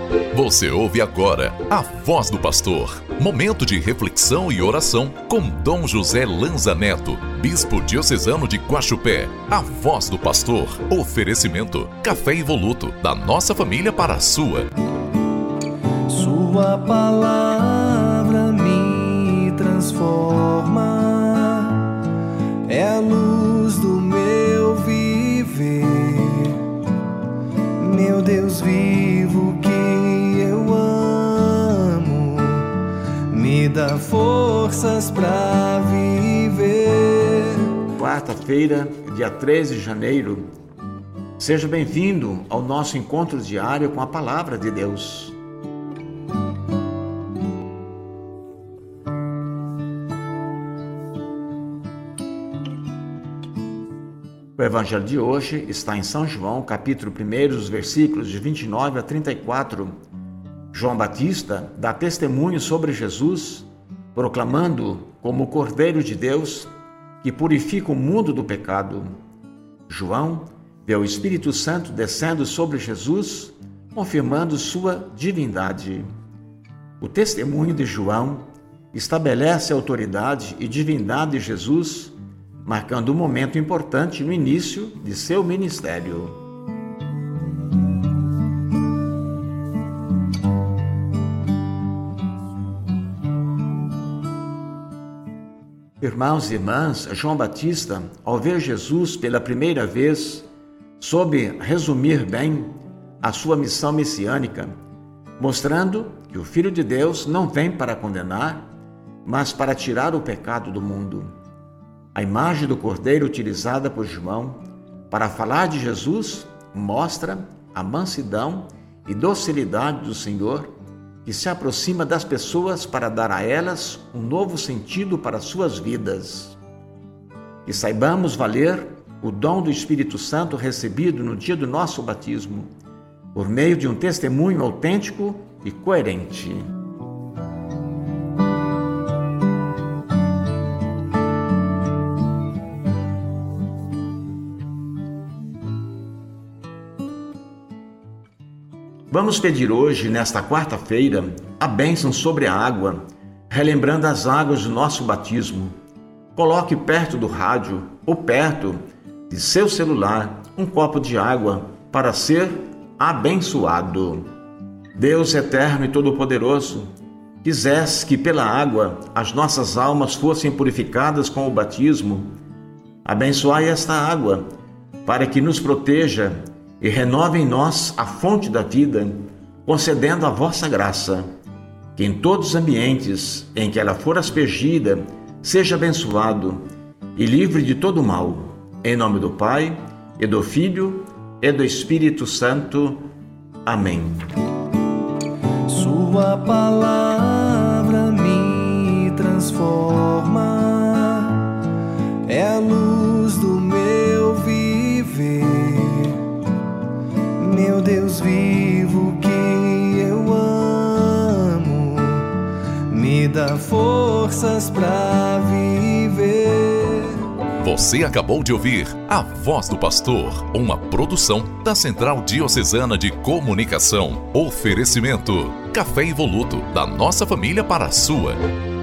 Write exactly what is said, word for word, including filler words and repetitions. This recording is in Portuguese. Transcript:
Você ouve agora a Voz do Pastor, momento de reflexão e oração com Dom José Lanza Neto, Bispo Diocesano de Guaxupé. A Voz do Pastor, oferecimento, café evoluto, da nossa família para a sua. Sua palavra me transforma, é a luz do meu viver, meu Deus vivo que eu amo, me dá forças para viver. Quarta-feira, dia treze de janeiro, seja bem-vindo ao nosso encontro diário com a Palavra de Deus. O Evangelho de hoje está em São João, capítulo um, os versículos de vinte e nove a trinta e quatro. João Batista dá testemunho sobre Jesus, proclamando como o Cordeiro de Deus que purifica o mundo do pecado. João vê o Espírito Santo descendo sobre Jesus, confirmando sua divindade. O testemunho de João estabelece a autoridade e divindade de Jesus, marcando um momento importante no início de seu ministério. Irmãos e irmãs, João Batista, ao ver Jesus pela primeira vez, soube resumir bem a sua missão messiânica, mostrando que o Filho de Deus não vem para condenar, mas para tirar o pecado do mundo. A imagem do Cordeiro utilizada por João para falar de Jesus mostra a mansidão e docilidade do Senhor, que se aproxima das pessoas para dar a elas um novo sentido para suas vidas. E saibamos valer o dom do Espírito Santo recebido no dia do nosso batismo, por meio de um testemunho autêntico e coerente. Vamos pedir hoje, nesta quarta-feira, a bênção sobre a água, relembrando as águas do nosso batismo. Coloque perto do rádio ou perto de seu celular um copo de água para ser abençoado. Deus eterno e todo-poderoso, quisesse que pela água as nossas almas fossem purificadas com o batismo. Abençoai esta água para que nos proteja e renove em nós a fonte da vida, concedendo a vossa graça, que em todos os ambientes em que ela for aspergida, seja abençoado e livre de todo mal. Em nome do Pai, e do Filho, e do Espírito Santo. Amém. Sua palavra me transforma, é a luz do meu viver, meu Deus vivo que eu amo, me dá forças para viver. Você acabou de ouvir A Voz do Pastor, uma produção da Central Diocesana de Comunicação. Oferecimento, café evoluto, da nossa família para a sua.